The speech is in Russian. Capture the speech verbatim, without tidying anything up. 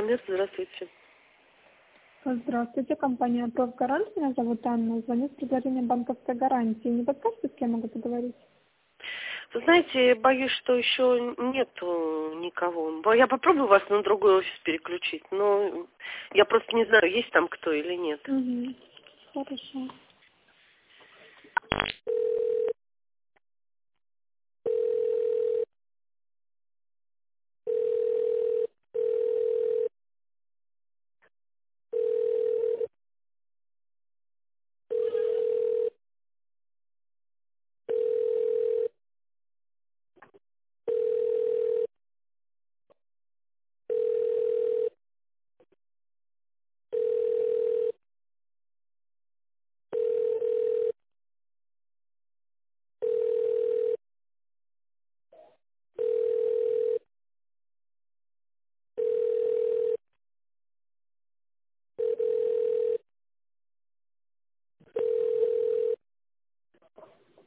Амир, здравствуйте. Здравствуйте, компания «Профгарант». Меня зовут Анна. Звоню с предложением банковской гарантии. Не подскажете, с кем могу поговорить? Вы знаете, боюсь, что еще нету никого. Я попробую вас на другой офис переключить, но я просто не знаю, есть там кто или нет. Угу. Хорошо.